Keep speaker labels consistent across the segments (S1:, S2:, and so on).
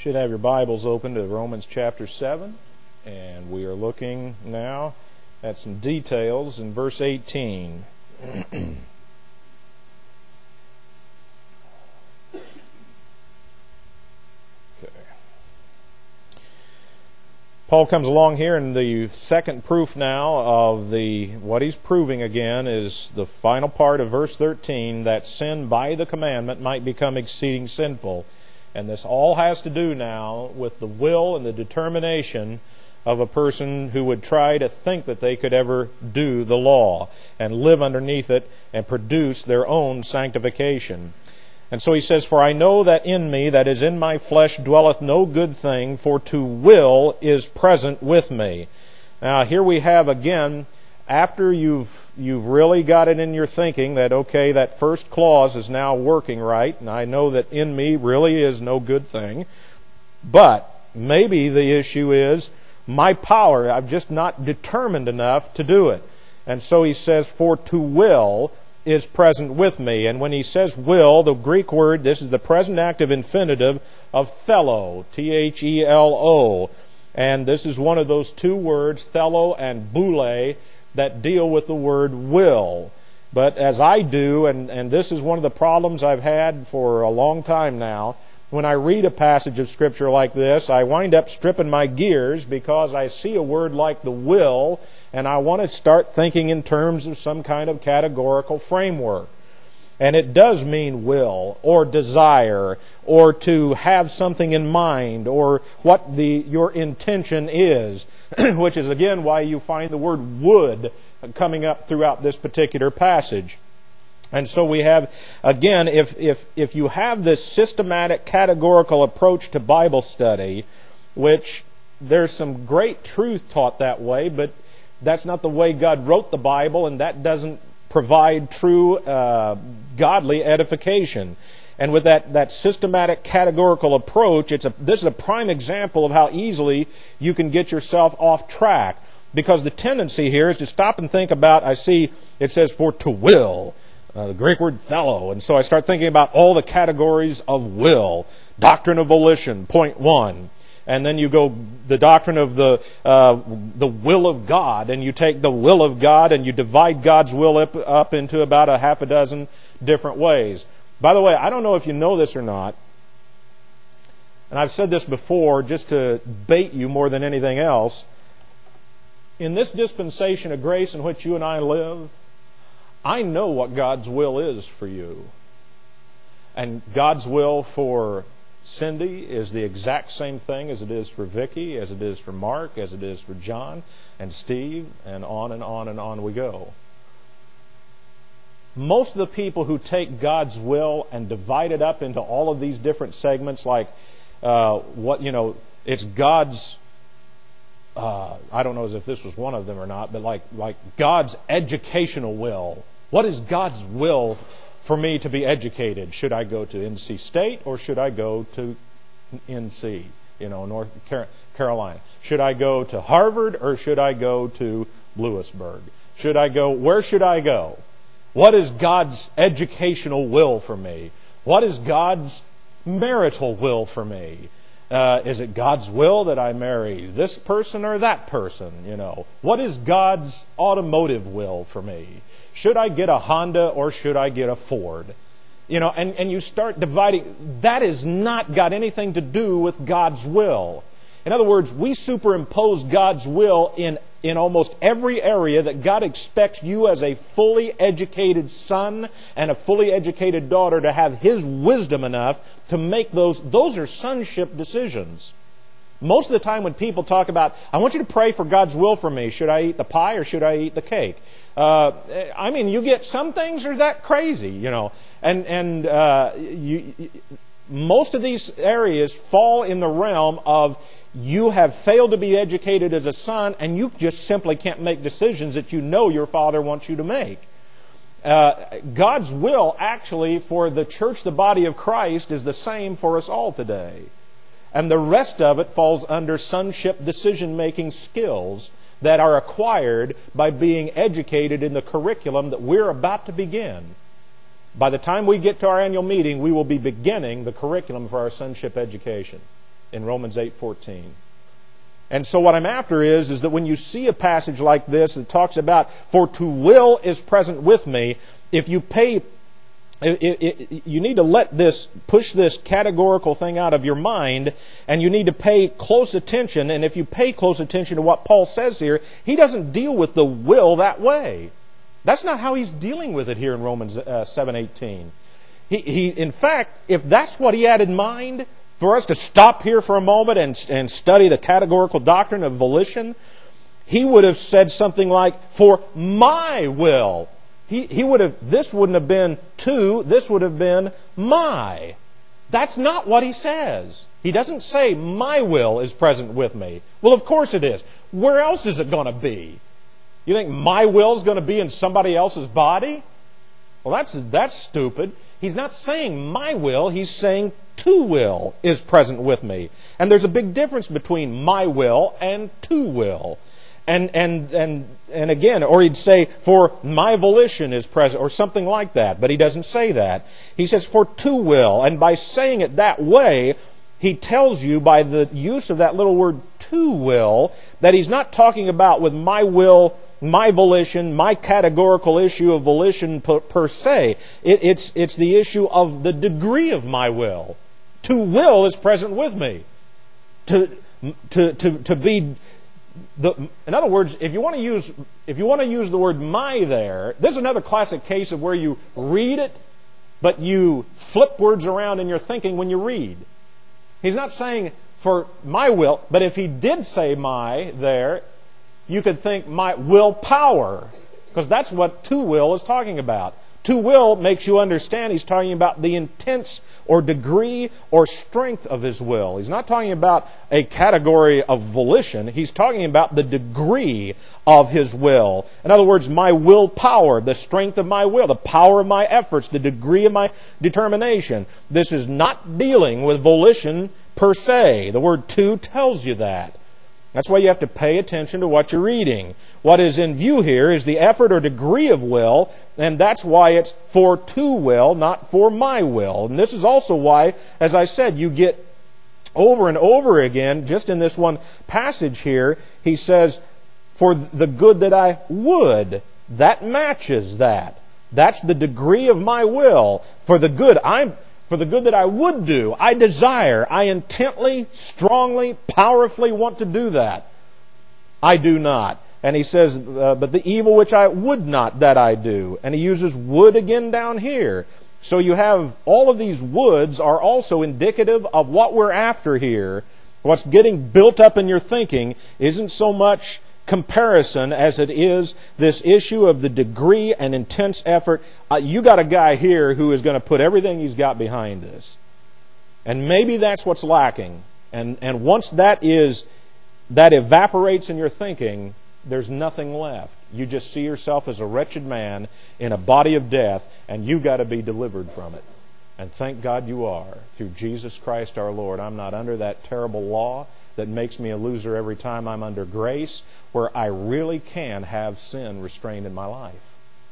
S1: should have your Bibles open to Romans chapter 7, and we are looking now at some details in verse 18. Paul comes along here, and the second proof now of what he's proving again is the final part of verse 13, that sin by the commandment might become exceeding sinful. And this all has to do now with the will and the determination of a person who would try to think that they could ever do the law and live underneath it and produce their own sanctification. And so he says, "For I know that in me, that is in my flesh, dwelleth no good thing, for to will is present with me." Now here we have again, after you've really got it in your thinking that, okay, that first clause is now working right, and I know that in me really is no good thing, but maybe the issue is my power. I'm just not determined enough to do it. And so he says, "For to will is present with me." And when he says will, the Greek word, this is the present active infinitive of thelo, T-H-E-L-O. And this is one of those two words, thelo and boule, that deal with the word will. But as I do, and this is one of the problems I've had for a long time now, when I read a passage of Scripture like this, I wind up stripping my gears because I see a word like the will, and I want to start thinking in terms of some kind of categorical framework. And it does mean will, or desire, or to have something in mind, or what your intention is, which is again why you find the word would coming up throughout this particular passage. And so we have, again, if you have this systematic categorical approach to Bible study, which there's some great truth taught that way, but that's not the way God wrote the Bible, and that doesn't provide true godly edification. And with that systematic categorical approach, this is a prime example of how easily you can get yourself off track. Because the tendency here is to stop and think about, I see it says for to will, the Greek word thelo, and so I start thinking about all the categories of will. Doctrine of volition, point one. And then you go the doctrine of the will of God, and you take the will of God and you divide God's will up into about a half a dozen different ways. By the way, I don't know if you know this or not, and I've said this before just to bait you more than anything else. In this dispensation of grace in which you and I live, I know what God's will is for you. And God's will for Cindy is the exact same thing as it is for Vicky, as it is for Mark, as it is for John and Steve, and on and on and on we go. Most of the people who take God's will and divide it up into all of these different segments, like it's God's. I don't know if this was one of them or not, but like God's educational will. What is God's will for me to be educated? Should I go to NC State or should I go to NC, North Carolina? Should I go to Harvard or should I go to Lewisburg? Where should I go? What is God's educational will for me? What is God's marital will for me? Is it God's will that I marry this person or that person? What is God's automotive will for me? Should I get a Honda or should I get a Ford? And you start dividing. That has not got anything to do with God's will. In other words, we superimpose God's will in almost every area that God expects you as a fully educated son and a fully educated daughter to have His wisdom enough to make those. Those are sonship decisions. Most of the time when people talk about, I want you to pray for God's will for me. Should I eat the pie or should I eat the cake? You get some things are that crazy, most of these areas fall in the realm of you have failed to be educated as a son, and you just simply can't make decisions that you know your Father wants you to make. God's will, actually, for the church, the body of Christ, is the same for us all today. And the rest of it falls under sonship decision-making skills that are acquired by being educated in the curriculum that we're about to begin. By the time we get to our annual meeting, we will be beginning the curriculum for our sonship education. in Romans 8:14. And so what I'm after is that when you see a passage like this that talks about, for to will is present with me, if you pay, you need to push this categorical thing out of your mind, and you need to pay close attention. And if you pay close attention to what Paul says here, he doesn't deal with the will that way. That's not how he's dealing with it here in Romans 7:18. He, in fact, if that's what he had in mind, for us to stop here for a moment and study the categorical doctrine of volition, he would have said something like, for my will. He would have, this wouldn't have been to, this would have been my. That's not what he says. He doesn't say, my will is present with me. Well, of course it is. Where else is it going to be? You think my will is going to be in somebody else's body? Well, that's stupid. He's not saying my will, he's saying to will is present with me. And there's a big difference between my will and to will. And again, or he'd say, for my volition is present, or something like that. But he doesn't say that. He says, for to will. And by saying it that way, he tells you by the use of that little word to will, that he's not talking about with my will, my volition, my categorical issue of volition per se. It's the issue of the degree of my will. To will is present with me. To be in other words, if you want to use the word my there, this is another classic case of where you read it, but you flip words around in your thinking when you read. He's not saying for my will, but if he did say my there, you could think my willpower, because that's what to will is talking about. To will makes you understand he's talking about the intense or degree or strength of his will. He's not talking about a category of volition. He's talking about the degree of his will. In other words, my willpower, the strength of my will, the power of my efforts, the degree of my determination. This is not dealing with volition per se. The word to tells you that. That's why you have to pay attention to what you're reading. What is in view here is the effort or degree of will, and that's why it's for to will, not for my will. And this is also why, as I said, you get over and over again, just in this one passage here, he says, for the good that I would. That matches that. That's the degree of my will. For the good that I would do, I desire, I intently, strongly, powerfully want to do that. I do not. And he says, but the evil which I would not, that I do. And he uses would again down here. So you have all of these woulds are also indicative of what we're after here. What's getting built up in your thinking isn't so much comparison as it is this issue of the degree and intense effort. You got a guy here who is going to put everything he's got behind this. And maybe that's what's lacking. And once that evaporates in your thinking, there's nothing left. You just see yourself as a wretched man in a body of death, and you've got to be delivered from it. And thank God you are. Through Jesus Christ our Lord. I'm not under that terrible law that makes me a loser every time. I'm under grace, where I really can have sin restrained in my life.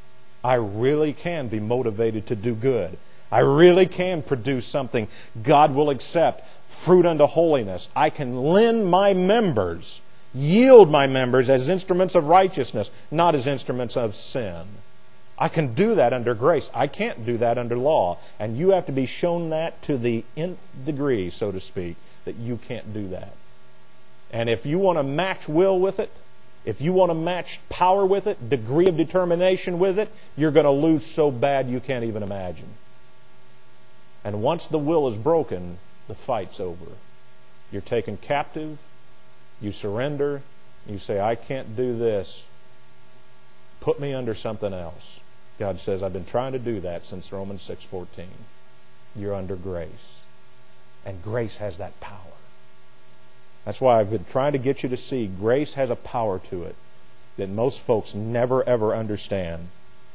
S1: I really can be motivated to do good. I really can produce something God will accept, fruit unto holiness. I can lend my members, yield my members as instruments of righteousness, not as instruments of sin. I can do that under grace. I can't do that under law. And you have to be shown that to the nth degree, so to speak, that you can't do that. And if you want to match will with it, if you want to match power with it, degree of determination with it, you're going to lose so bad you can't even imagine. And once the will is broken, the fight's over. You're taken captive, you surrender, you say, I can't do this. Put me under something else. God says, I've been trying to do that since Romans 6:14. You're under grace. And grace has that power. That's why I've been trying to get you to see grace has a power to it that most folks never ever understand.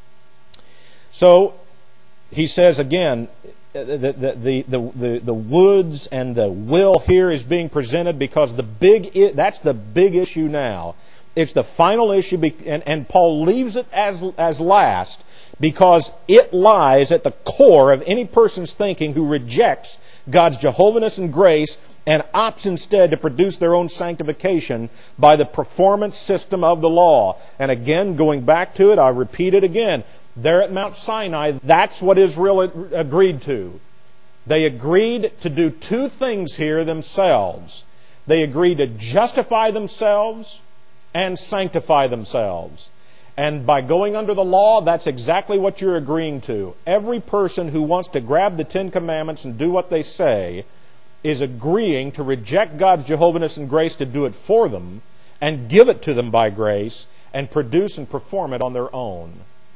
S1: So he says again, the woods and the will here is being presented because that's the big issue now. It's the final issue, and Paul leaves it as last because it lies at the core of any person's thinking who rejects God's Jehovahness and grace and opts instead to produce their own sanctification by the performance system of the law. And again, going back to it, I repeat it again. There at Mount Sinai, that's what Israel agreed to. They agreed to do two things here themselves. They agreed to justify themselves and sanctify themselves. And by going under the law, that's exactly what you're agreeing to. Every person who wants to grab the Ten Commandments and do what they say is agreeing to reject God's Jehovahness and grace to do it for them and give it to them by grace and produce and perform it on their own.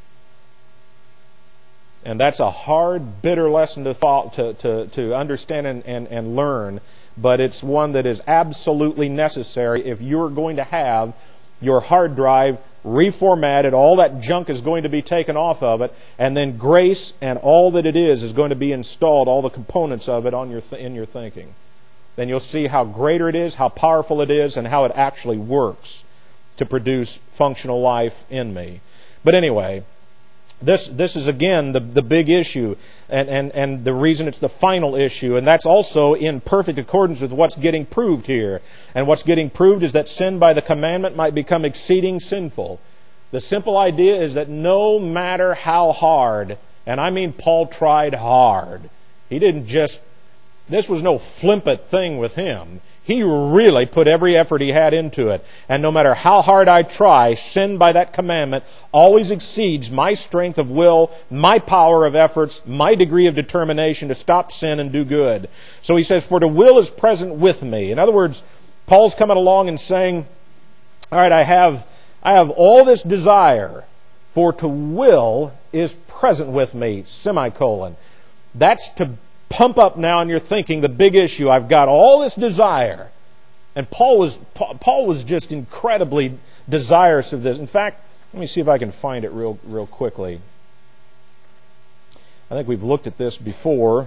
S1: And that's a hard, bitter lesson to understand and learn, but it's one that is absolutely necessary if you're going to have your hard drive reformatted, all that junk is going to be taken off of it, and then grace and all that it is going to be installed, all the components of it in your thinking. Then you'll see how greater it is, how powerful it is, and how it actually works to produce functional life in me. But anyway, this is again the big issue, and the reason it's the final issue, and that's also in perfect accordance with what's getting proved here. And what's getting proved is that sin by the commandment might become exceeding sinful. The simple idea is that no matter how hard, and I mean Paul tried hard. He didn't just, this was no flippant thing with him. He really put every effort he had into it. And no matter how hard I try, sin by that commandment always exceeds my strength of will, my power of efforts, my degree of determination to stop sin and do good. So he says, for the will is present with me. In other words, Paul's coming along and saying, all right, I have all this desire, for to will is present with me, semicolon. That's to pump up now in your thinking the big issue. I've got all this desire. And Paul was just incredibly desirous of this. In fact, let me see if I can find it real quickly. I think we've looked at this before.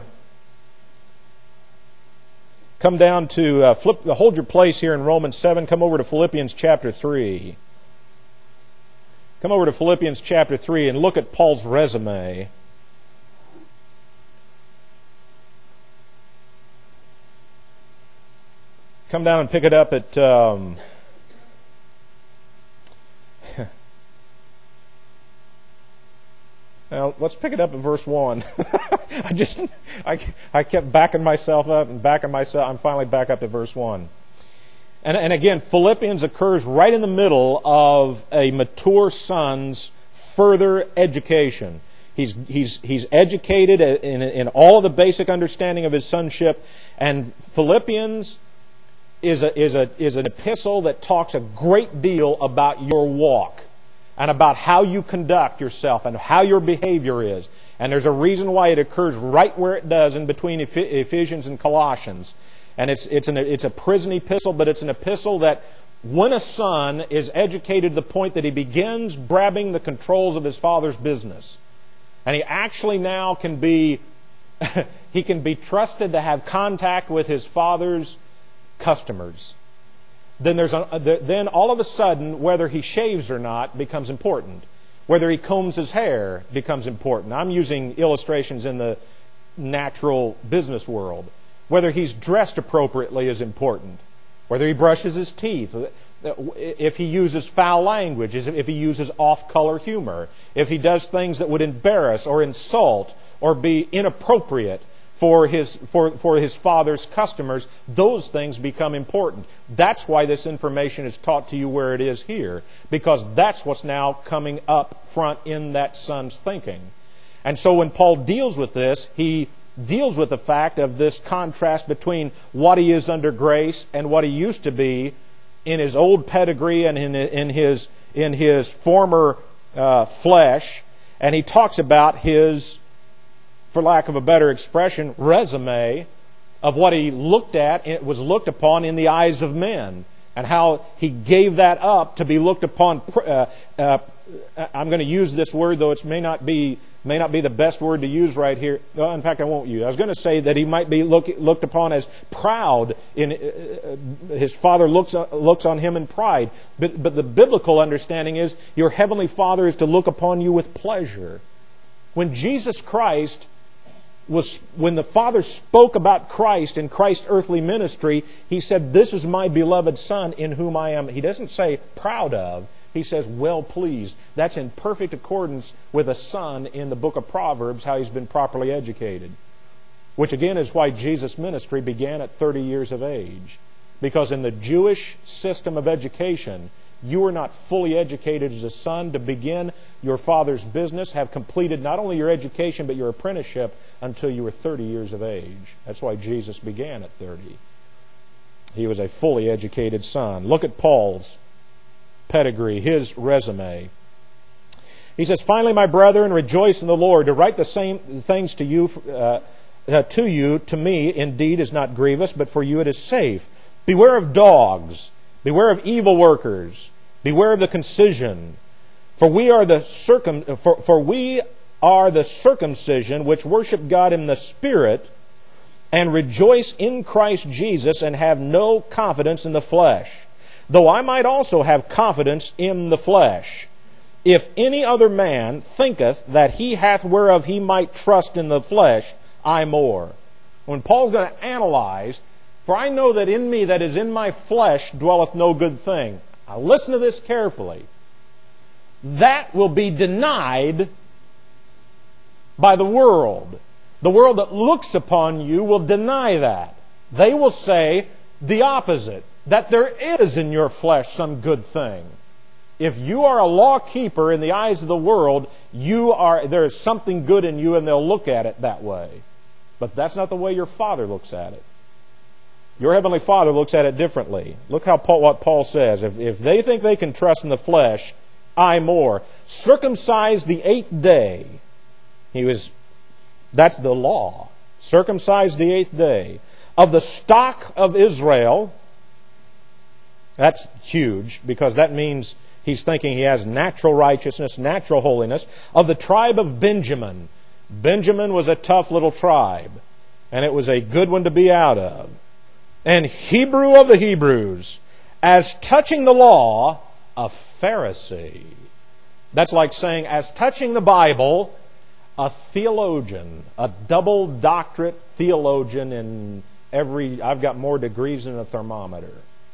S1: Come down to, hold your place here in Romans 7. Come over to Philippians chapter 3. Come over to Philippians chapter 3 and look at Paul's resume. Come down and pick it up at well, let's pick it up at verse 1. I kept backing myself up and backing myself. I'm finally back up to verse 1. And again, Philippians occurs right in the middle of a mature son's further education. He's educated in all of the basic understanding of his sonship, and Philippians is an epistle that talks a great deal about your walk and about how you conduct yourself and how your behavior is. And there's a reason why it occurs right where it does in between Ephesians and Colossians. And it's a prison epistle, but it's an epistle that when a son is educated to the point that he begins grabbing the controls of his father's business, and he actually now can be he can be trusted to have contact with his father's customers, then all of a sudden, whether he shaves or not becomes important. Whether he combs his hair becomes important. I'm using illustrations in the natural business world. Whether he's dressed appropriately is important. Whether he brushes his teeth, if he uses foul language, if he uses off-color humor, if he does things that would embarrass or insult or be inappropriate for his father's customers, those things become important. That's why this information is taught to you where it is here, because that's what's now coming up front in that son's thinking. And so when Paul deals with this, he deals with the fact of this contrast between what he is under grace and what he used to be in his old pedigree and in his former flesh. And he talks about his, for lack of a better expression, resume of what he looked at, it was looked upon in the eyes of men, and how he gave that up to be looked upon. I'm going to use this word, though it may not be may not be the best word to use right here. Well, in fact, I won't use. I was going to say that he might be looked upon as proud. His father looks on him in pride. But the biblical understanding is your heavenly Father is to look upon you with pleasure. When Jesus Christ when the Father spoke about Christ and Christ's earthly ministry, He said, "This is my beloved Son in whom I am," He doesn't say proud of, He says well pleased. That's in perfect accordance with a son in the book of Proverbs, how he's been properly educated. Which again is why Jesus' ministry began at 30 years of age. Because in the Jewish system of education, you were not fully educated as a son to begin your father's business, have completed not only your education but your apprenticeship until you were 30 years of age. That's why Jesus began at 30. He was a fully educated son. Look at Paul's pedigree, his resume. He says, "Finally, my brethren, rejoice in the Lord. To write the same things to you, to me, indeed, is not grievous, but for you it is safe. Beware of dogs. Beware of evil workers. Beware of the concision. For we are the circumcision which worship God in the Spirit and rejoice in Christ Jesus and have no confidence in the flesh. Though I might also have confidence in the flesh. If any other man thinketh that he hath whereof he might trust in the flesh, I more." When Paul's going to analyze, "For I know that in me that is in my flesh dwelleth no good thing." Now listen to this carefully. That will be denied by the world. The world that looks upon you will deny that. They will say the opposite, that there is in your flesh some good thing. If you are a law keeper in the eyes of the world, there is something good in you, and they'll look at it that way. But that's not the way your Father looks at it. Your Heavenly Father looks at it differently. Look what Paul says. If they think they can trust in the flesh, I more. Circumcised the 8th day. That's the law. Circumcised the 8th day. Of the stock of Israel. That's huge, because that means he's thinking he has natural righteousness, natural holiness. Of the tribe of Benjamin. Benjamin was a tough little tribe, and it was a good one to be out of. And Hebrew of the Hebrews, as touching the law, a Pharisee. That's like saying, as touching the Bible, a theologian, a double doctorate theologian I've got more degrees than a thermometer.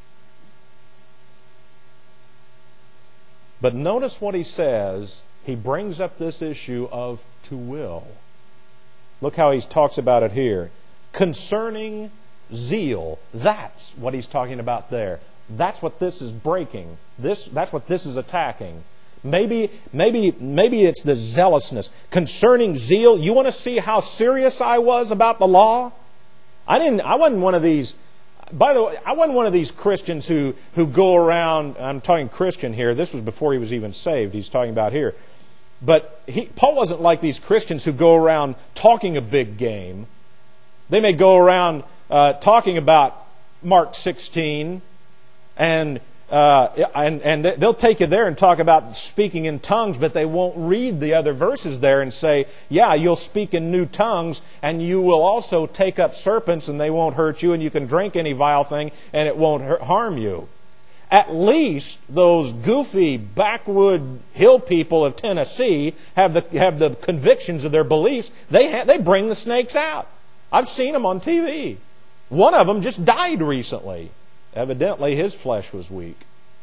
S1: But notice what he says. He brings up this issue of to will. Look how he talks about it here. Concerning zeal. That's what he's talking about there. That's what this is breaking. That's what this is attacking. Maybe it's the zealousness. Concerning zeal, you want to see how serious I was about the law? I wasn't one of these. By the way, I wasn't one of these Christians who go around. I'm talking Christian here. This was before he was even saved. He's talking about here. But Paul wasn't like these Christians who go around talking a big game. They may go around talking about Mark 16, and they'll take you there and talk about speaking in tongues, but they won't read the other verses there and say, yeah, you'll speak in new tongues, and you will also take up serpents, and they won't hurt you, and you can drink any vile thing, and it won't harm you. At least those goofy backwood hill people of Tennessee have the convictions of their beliefs. They bring the snakes out. I've seen them on TV. One of them just died recently. Evidently, his flesh was weak.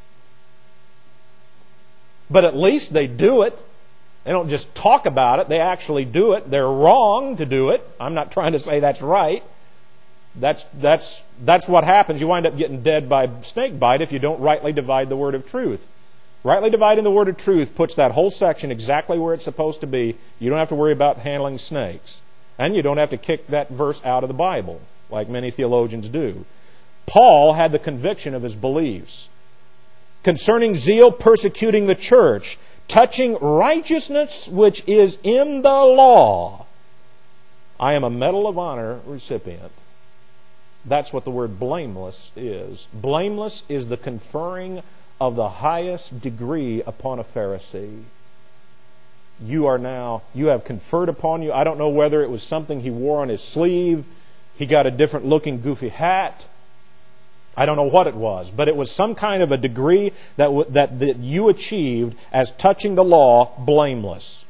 S1: But at least they do it. They don't just talk about it. They actually do it. They're wrong to do it. I'm not trying to say that's right. That's what happens. You wind up getting dead by snake bite if you don't rightly divide the word of truth. Rightly dividing the word of truth puts that whole section exactly where it's supposed to be. You don't have to worry about handling snakes. And you don't have to kick that verse out of the Bible, like many theologians do. Paul had the conviction of his beliefs. Concerning zeal, persecuting the church, touching righteousness which is in the law, I am a Medal of Honor recipient. That's what the word blameless is. Blameless is the conferring of the highest degree upon a Pharisee. you have conferred upon you. I don't know whether it was something he wore on his sleeve. He got a different looking goofy hat. I don't know what it was, but it was some kind of a degree that you achieved as touching the law blameless.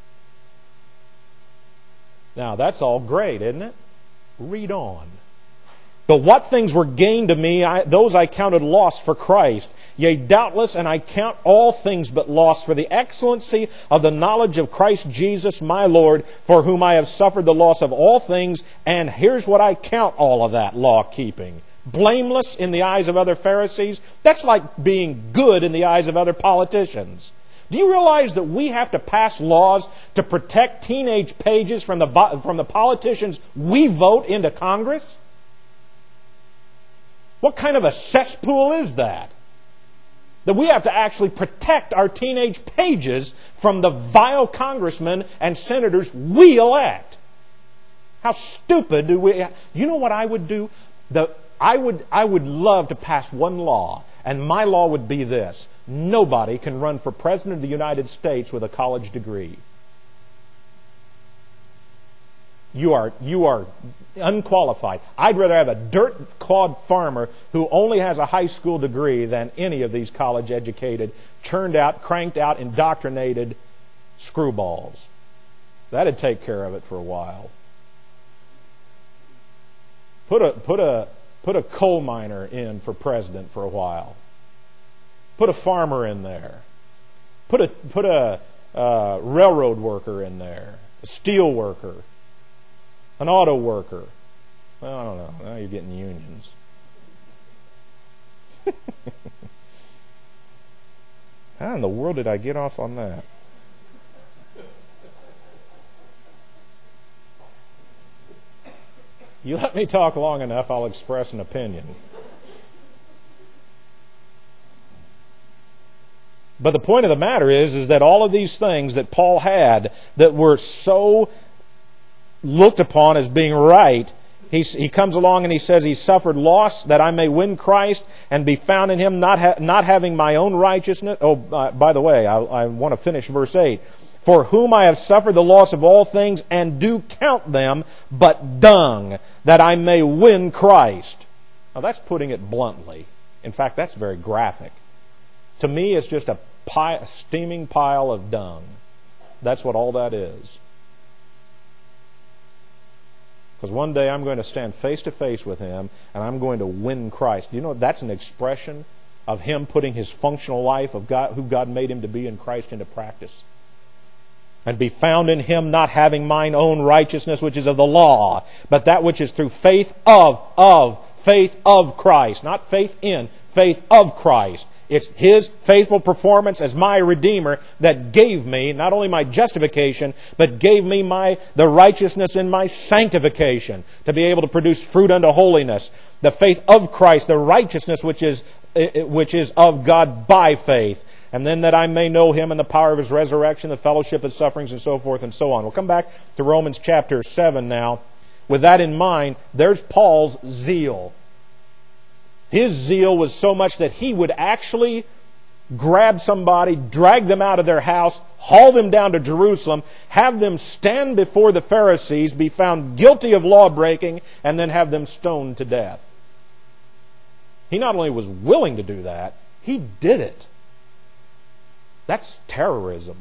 S1: Now, that's all great, isn't it? Read on. But what things were gained to me, those I counted loss for Christ. Yea, doubtless, and I count all things but loss for the excellency of the knowledge of Christ Jesus my Lord, for whom I have suffered the loss of all things. And here's what I count all of that law-keeping. Blameless in the eyes of other Pharisees. That's like being good in the eyes of other politicians. Do you realize that we have to pass laws to protect teenage pages from the politicians we vote into Congress? What kind of a cesspool is that? That we have to actually protect our teenage pages from the vile congressmen and senators we elect. How stupid do we... You know what I would do? I would love to pass one law, and my law would be this. Nobody can run for President of the United States with a college degree. You are unqualified. I'd rather have a dirt-clod farmer who only has a high school degree than any of these college-educated, churned out, cranked out, indoctrinated screwballs. That'd take care of it for a while. Put a coal miner in for president for a while. Put a farmer in there. Put a railroad worker in there. A steel worker. An auto worker. Well, I don't know. Now you're getting unions. How in the world did I get off on that? You let me talk long enough, I'll express an opinion. But the point of the matter is that all of these things that Paul had that were so looked upon as being right, he comes along and he says, he suffered loss that I may win Christ and be found in Him, not having my own righteousness. Oh, by the way, I want to finish verse 8. For whom I have suffered the loss of all things, and do count them but dung, that I may win Christ. Now that's putting it bluntly. In fact, that's very graphic. To me, it's just a steaming pile of dung. That's what all that is. Because one day I'm going to stand face to face with Him, and I'm going to win Christ. Do you know that's an expression of Him putting His functional life of God, who God made Him to be in Christ, into practice? And be found in Him, not having mine own righteousness, which is of the law, but that which is through faith of Christ. Not faith in, faith of Christ. It's His faithful performance as my Redeemer that gave me not only my justification, but gave me the righteousness in my sanctification, to be able to produce fruit unto holiness. The faith of Christ, the righteousness which is of God by faith. And then that I may know Him and the power of His resurrection, the fellowship of sufferings, and so forth and so on. We'll come back to Romans chapter 7 now. With that in mind, there's Paul's zeal. His zeal was so much that he would actually grab somebody, drag them out of their house, haul them down to Jerusalem, have them stand before the Pharisees, be found guilty of law-breaking, and then have them stoned to death. He not only was willing to do that, he did it. That's terrorism.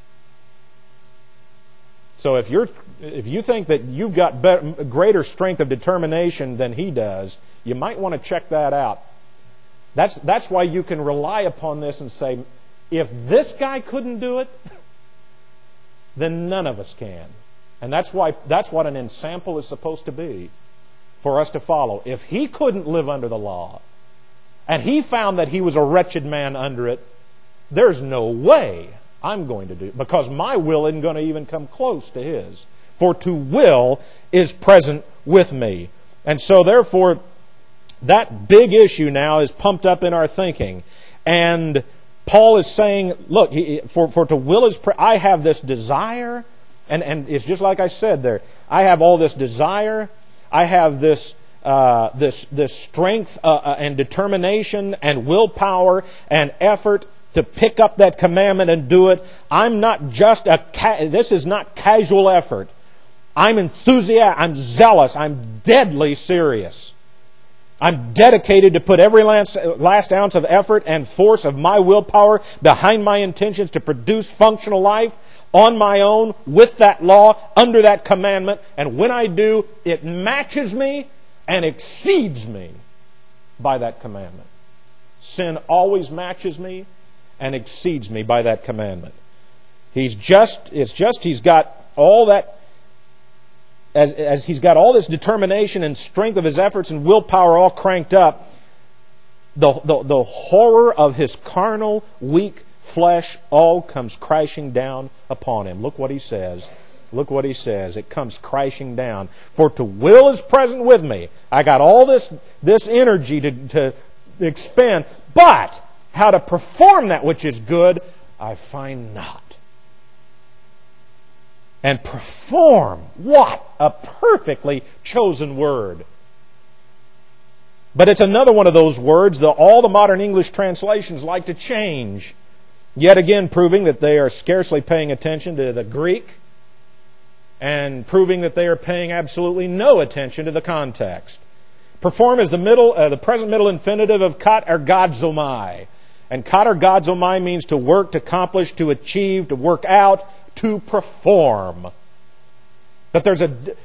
S1: So if you think that you've got greater strength of determination than he does, you might want to check that out. That's why you can rely upon this and say, if this guy couldn't do it, then none of us can. And that's what an ensample is supposed to be, for us to follow. If he couldn't live under the law, and he found that he was a wretched man under it, there's no way I'm going to do it, because my will isn't going to even come close to his. For to will is present with me. And so therefore, that big issue now is pumped up in our thinking. And Paul is saying, look, for to will is I have this desire, and it's just like I said there. I have all this desire. I have this strength and determination and willpower and effort to pick up that commandment and do it. I'm not just this is not casual effort. I'm enthusiastic, I'm zealous, I'm deadly serious. I'm dedicated to put every last ounce of effort and force of my willpower behind my intentions to produce functional life on my own, with that law, under that commandment. And when I do, it matches me and exceeds me by that commandment. Sin always matches me and exceeds me by that commandment. He's got all that, as he's got all this determination and strength of his efforts and willpower all cranked up, the horror of his carnal, weak flesh all comes crashing down upon him. Look what he says. Look what he says. It comes crashing down. For to will is present with me. I got all this energy to expend, but how to perform that which is good, I find not. And perform, what a perfectly chosen word. But it's another one of those words that all the modern English translations like to change. Yet again proving that they are scarcely paying attention to the Greek, and proving that they are paying absolutely no attention to the context. Perform is the present middle infinitive of katargazomai. And katargazomai means to work, to accomplish, to achieve, to work out, to perform. But there's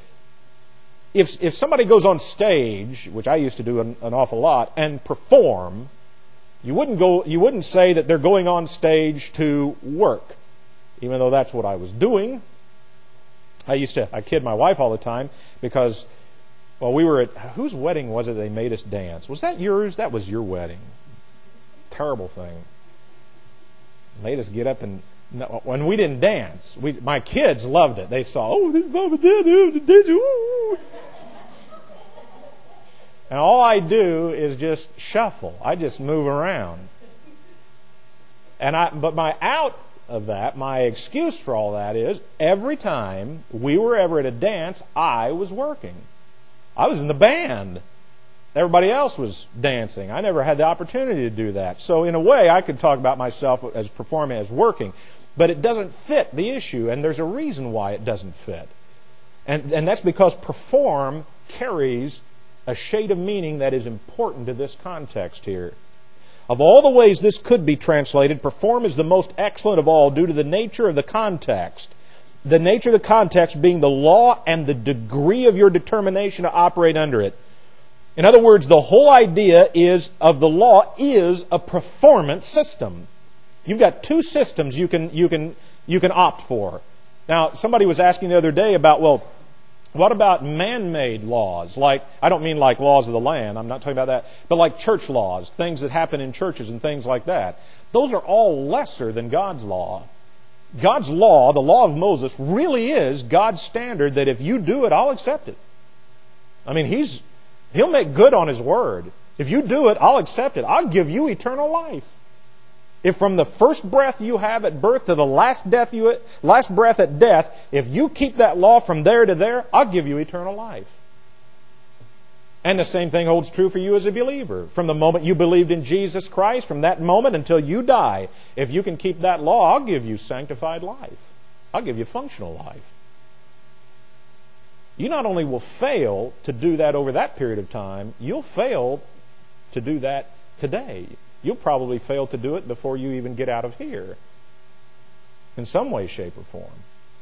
S1: if somebody goes on stage, which I used to do an awful lot, and perform, you wouldn't say that they're going on stage to work, even though that's what I was doing. I kid my wife all the time because, well, we were at, whose wedding was it they made us dance? Was that yours? That was your wedding. Terrible thing. Made us get up and, when we didn't dance, my kids loved it. They saw, oh, this Mama did, ooh. And all I do is just shuffle. I just move around. But my out of that, my excuse for all that is, every time we were ever at a dance, I was working. I was in the band. Everybody else was dancing. I never had the opportunity to do that. So in a way, I could talk about myself as performing, as working. But it doesn't fit the issue, and there's a reason why it doesn't fit. And that's because perform carries a shade of meaning that is important to this context here. Of all the ways this could be translated, perform is the most excellent of all due to the nature of the context. The nature of the context being the law and the degree of your determination to operate under it. In other words, the whole idea of the law is a performance system. You've got two systems you can opt for. Now, somebody was asking the other day about, well, what about man-made laws? Like, I don't mean like laws of the land, I'm not talking about that, but like church laws, things that happen in churches and things like that. Those are all lesser than God's law. God's law, the law of Moses, really is God's standard that if you do it, I'll accept it. I mean, He'll make good on His word. If you do it, I'll accept it. I'll give you eternal life. If from the first breath you have at birth to the last breath at death, if you keep that law from there to there, I'll give you eternal life. And the same thing holds true for you as a believer. From the moment you believed in Jesus Christ, from that moment until you die, if you can keep that law, I'll give you sanctified life. I'll give you functional life. You not only will fail to do that over that period of time, you'll fail to do that today. You'll probably fail to do it before you even get out of here, in some way, shape, or form.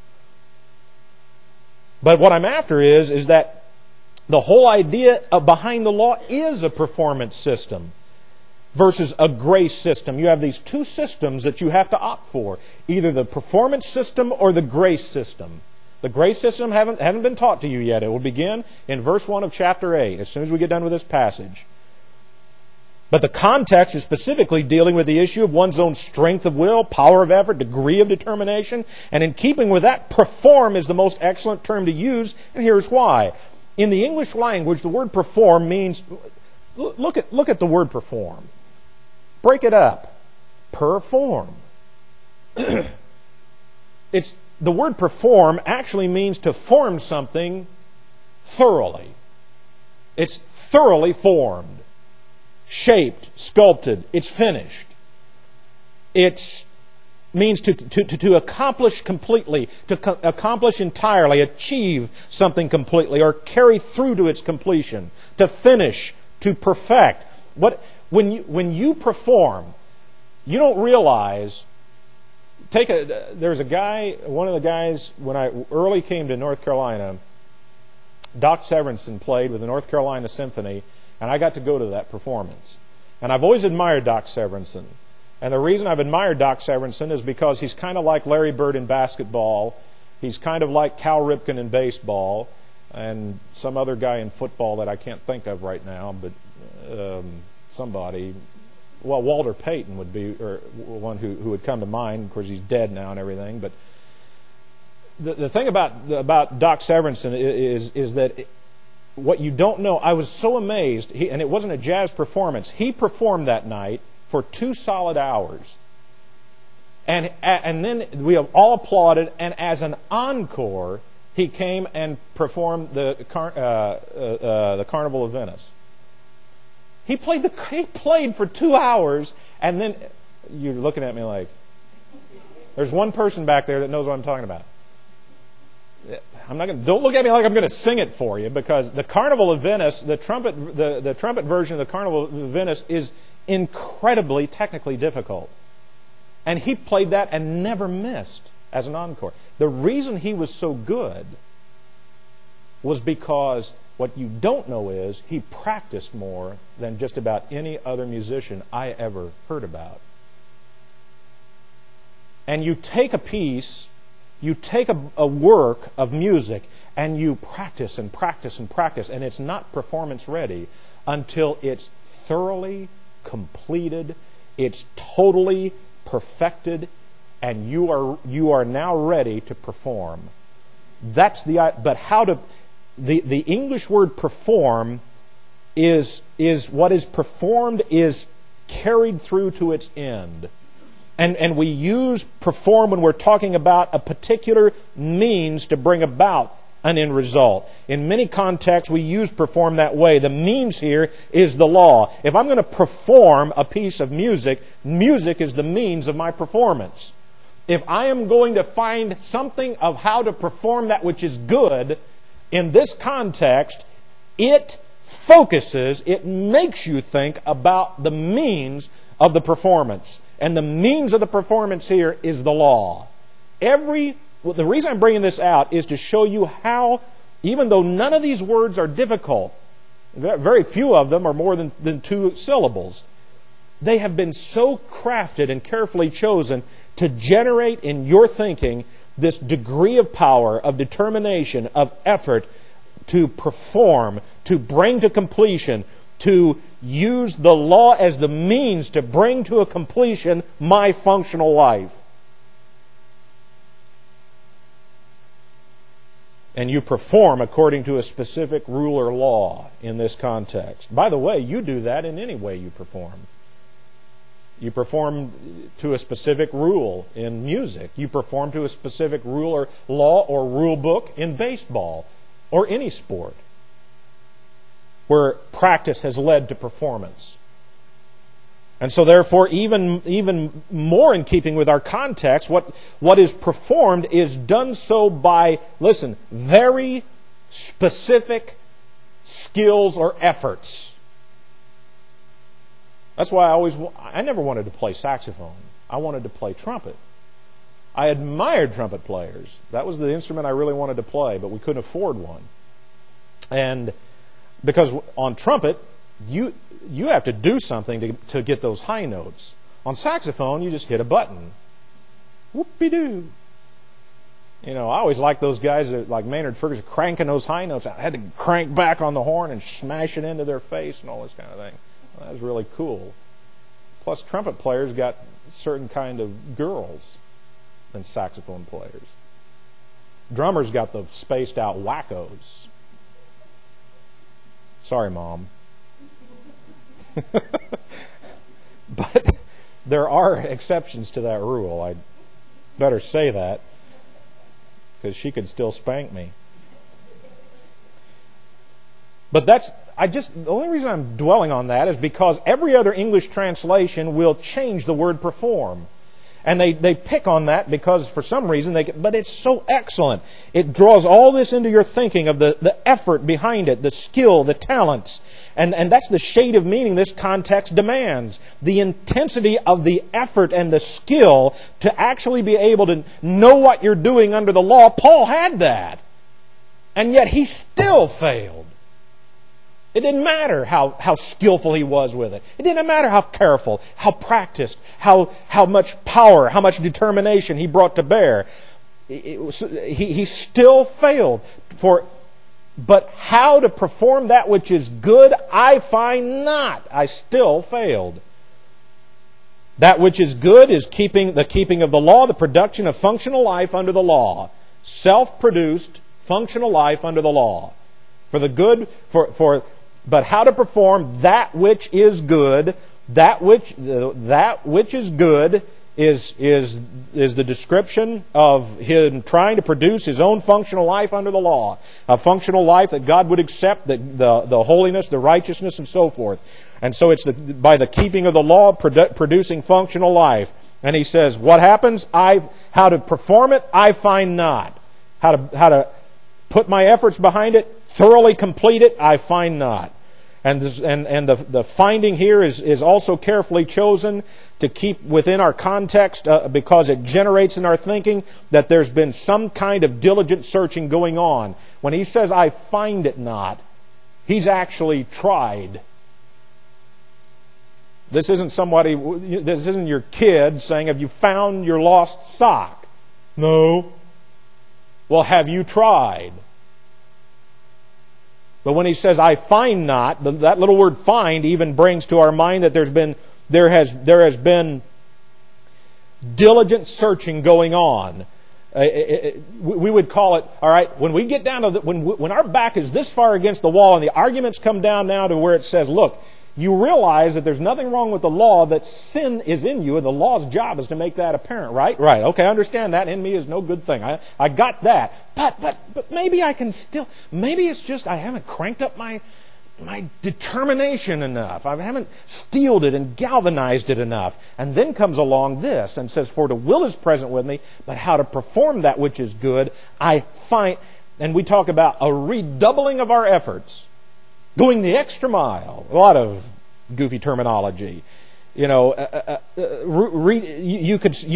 S1: But what I'm after is that the whole idea behind the law is a performance system versus a grace system. You have these two systems that you have to opt for, either the performance system or the grace system. The grace system haven't been taught to you yet. It will begin in verse 1 of chapter 8, as soon as we get done with this passage. But the context is specifically dealing with the issue of one's own strength of will, power of effort, degree of determination. And in keeping with that, perform is the most excellent term to use, and here's why. In the English language, the word perform means, look at the word perform. Break it up. Perform. The word perform actually means to form something thoroughly. It's thoroughly formed. Shaped, sculpted, it's finished. It means to accomplish completely, accomplish entirely, achieve something completely, or carry through to its completion, to finish, to perfect. When you perform, you don't realize. There's a guy, one of the guys, when I early came to North Carolina, Doc Severinsen played with the North Carolina Symphony, and I got to go to that performance. And I've always admired Doc Severinsen. And the reason I've admired Doc Severinsen is because he's kind of like Larry Bird in basketball. He's kind of like Cal Ripken in baseball, and some other guy in football that I can't think of right now, but somebody. Well, Walter Payton would be one who would come to mind. Of course, he's dead now and everything. But the thing about Doc Severinsen is that what you don't know, I was so amazed, and it wasn't a jazz performance. He performed that night for 2 solid hours. And then we have all applauded, and as an encore, he came and performed the Carnival of Venice. He played for 2 hours, and then you're looking at me like, there's one person back there that knows what I'm talking about. Don't look at me like I'm going to sing it for you, because the Carnival of Venice, the trumpet version of the Carnival of Venice is incredibly technically difficult. And he played that and never missed as an encore. The reason he was so good was because what you don't know is he practiced more than just about any other musician I ever heard about. And you take a piece, you take a work of music, and you practice and practice and practice, and it's not performance ready until it's thoroughly completed, it's totally perfected, and you are now ready to perform. The English word perform is what is performed is carried through to its end. And we use perform when we're talking about a particular means to bring about an end result. In many contexts, we use perform that way. The means here is the law. If I'm going to perform a piece of music, music is the means of my performance. If I am going to find something of how to perform that which is good, in this context, it focuses, it makes you think about the means of the performance. And the means of the performance here is the law. The reason I'm bringing this out is to show you how, even though none of these words are difficult, very few of them are more than 2 syllables, they have been so crafted and carefully chosen to generate in your thinking this degree of power, of determination, of effort to perform, to bring to completion, to use the law as the means to bring to a completion my functional life. And you perform according to a specific rule or law in this context. By the way, you do that in any way you perform. You perform to a specific rule in music. You perform to a specific rule or law or rule book in baseball or any sport where practice has led to performance. And so therefore, even more in keeping with our context, what is performed is done so by, listen, very specific skills or efforts. That's why I never wanted to play saxophone. I wanted to play trumpet. I admired trumpet players. That was the instrument I really wanted to play, but we couldn't afford one. And because on trumpet, you have to do something to get those high notes. On saxophone, you just hit a button. Whoop-de-doo. I always liked those guys like Maynard Ferguson cranking those high notes out. I had to crank back on the horn and smash it into their face and all this kind of thing. Well, that was really cool. Plus, trumpet players got certain kind of girls than saxophone players. Drummers got the spaced out wackos. Sorry, Mom. But there are exceptions to that rule. I'd better say that, because she could still spank me. But the only reason I'm dwelling on that is because every other English translation will change the word perform. And they pick on that because for some reason but it's so excellent. It draws all this into your thinking of the effort behind it, the skill, the talents. And that's the shade of meaning this context demands. The intensity of the effort and the skill to actually be able to know what you're doing under the law. Paul had that. And yet he still failed. It didn't matter how skillful he was with it. It didn't matter how careful, how practiced, how much power, how much determination he brought to bear. He still failed. But how to perform that which is good, I find not. I still failed. That which is good is the keeping of the law, the production of functional life under the law. Self-produced, functional life under the law. For the good, but how to perform that which is good, that which is good is the description of him trying to produce his own functional life under the law. A functional life that God would accept, the holiness, the righteousness, and so forth. And so it's by the keeping of the law producing functional life. And he says, what happens? How to perform it, I find not. How to put my efforts behind it, thoroughly complete it, I find not. And the finding here is also carefully chosen to keep within our context because it generates in our thinking that there's been some kind of diligent searching going on. When he says, I find it not, he's actually tried. This isn't your kid saying, have you found your lost sock? No. Well, have you tried? But when he says, I find not, that little word find even brings to our mind that there has been diligent searching going on. We would call it, all right, when we get down to when our back is this far against the wall and the arguments come down now to where it says, look, you realize that there's nothing wrong with the law, that sin is in you, and the law's job is to make that apparent, right? Right, okay, I understand that. In me is no good thing. I got that. But maybe I can still, maybe it's just I haven't cranked up my determination enough. I haven't steeled it and galvanized it enough. And then comes along this and says, for the will is present with me, but how to perform that which is good, I find, and we talk about a redoubling of our efforts. Going the extra mile. A lot of goofy terminology. You know, you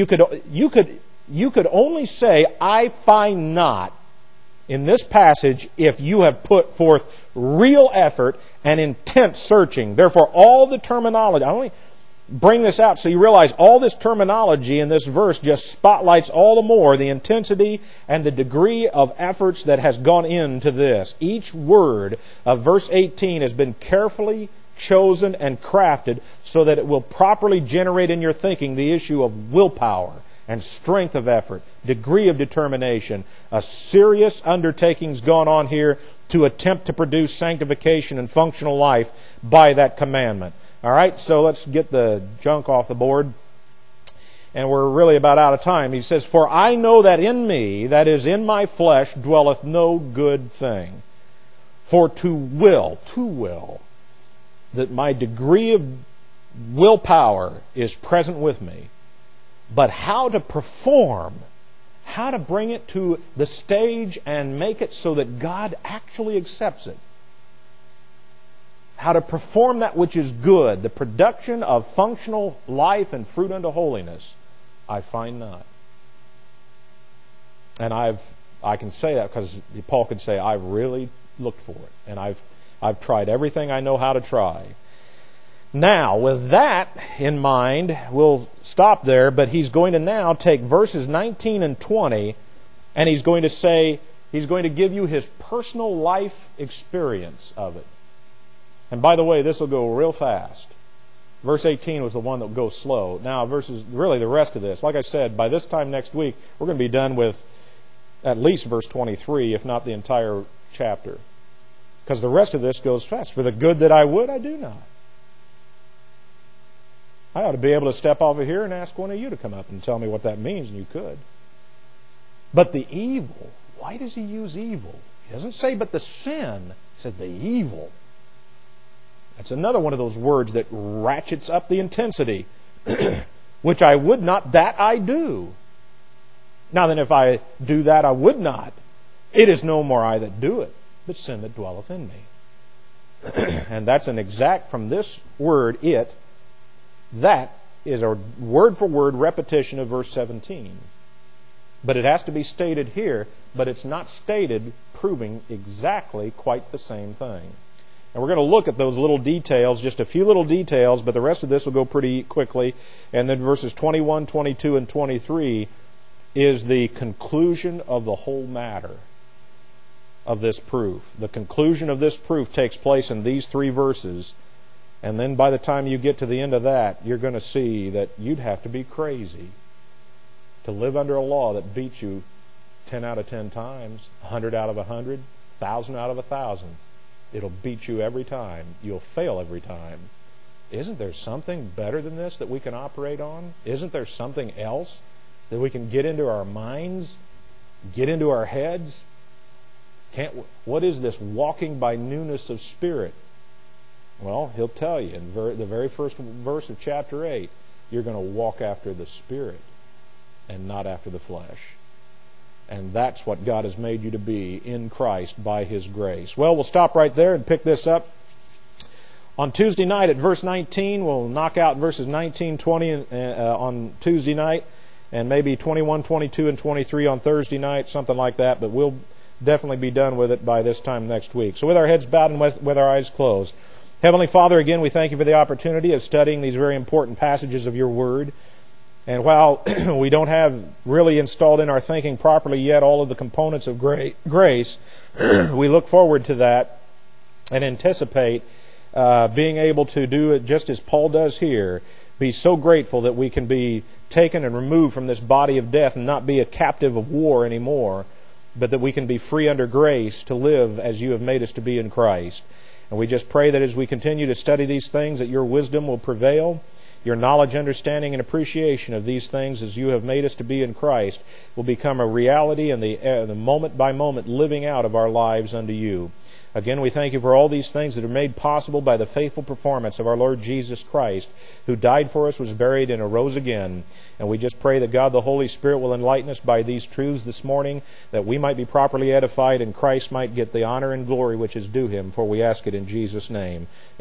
S1: could only say, I find not in this passage if you have put forth real effort and intense searching. Therefore, all the terminology, I only bring this out so you realize all this terminology in this verse just spotlights all the more the intensity and the degree of efforts that has gone into this. Each word of verse 18 has been carefully chosen and crafted so that it will properly generate in your thinking the issue of willpower and strength of effort, degree of determination. A serious undertaking's gone on here to attempt to produce sanctification and functional life by that commandment. All right, so let's get the junk off the board. And we're really about out of time. He says, for I know that in me, that is in my flesh, dwelleth no good thing. For to will, that my degree of willpower is present with me. But how to perform, how to bring it to the stage and make it so that God actually accepts it. How to perform that which is good, the production of functional life and fruit unto holiness, I find not. And I can say that because Paul could say, I've really looked for it. And I've tried everything I know how to try. Now, with that in mind, we'll stop there, but he's going to now take verses 19 and 20, and he's going to give you his personal life experience of it. And by the way, this will go real fast. Verse 18 was the one that will go slow. Now, really the rest of this, like I said, by this time next week, we're going to be done with at least verse 23, if not the entire chapter. Because the rest of this goes fast. For the good that I would, I do not. I ought to be able to step over here and ask one of you to come up and tell me what that means, and you could. But the evil, why does he use evil? He doesn't say, but the sin. He said, the evil. That's another one of those words that ratchets up the intensity. which I would not, that I do. Now then, if I do that I would not, it is no more I that do it, but sin that dwelleth in me. And that's an exact, from this word, it, that is a word-for-word repetition of verse 17. But it has to be stated here, but it's not stated proving exactly quite the same thing. And we're going to look at those little details, just a few little details, but the rest of this will go pretty quickly. And then verses 21, 22, and 23 is the conclusion of the whole matter of this proof. The conclusion of this proof takes place in these 3 verses. And then by the time you get to the end of that, you're going to see that you'd have to be crazy to live under a law that beats you 10 out of 10 times, 100 out of 100, 1,000 out of 1,000. It'll beat you every time. You'll fail every time. Isn't there something better than this that we can operate on? Isn't there something else that we can get into our minds, get into our heads? What is this walking by newness of spirit? Well, he'll tell you in the very first verse of chapter 8, you're going to walk after the Spirit and not after the flesh. And that's what God has made you to be in Christ by His grace. Well, we'll stop right there and pick this up. On Tuesday night at verse 19, we'll knock out verses 19, 20 on Tuesday night, and maybe 21, 22, and 23 on Thursday night, something like that, but we'll definitely be done with it by this time next week. So with our heads bowed and with our eyes closed, Heavenly Father, again, we thank You for the opportunity of studying these very important passages of Your Word. And while we don't have really installed in our thinking properly yet all of the components of grace, we look forward to that and anticipate being able to do it just as Paul does here, be so grateful that we can be taken and removed from this body of death and not be a captive of war anymore, but that we can be free under grace to live as You have made us to be in Christ. And we just pray that as we continue to study these things, that Your wisdom will prevail, Your knowledge, understanding, and appreciation of these things as You have made us to be in Christ will become a reality in the moment-by-moment living out of our lives unto You. Again, we thank You for all these things that are made possible by the faithful performance of our Lord Jesus Christ, who died for us, was buried, and arose again. And we just pray that God the Holy Spirit will enlighten us by these truths this morning, that we might be properly edified and Christ might get the honor and glory which is due Him, for we ask it in Jesus' name.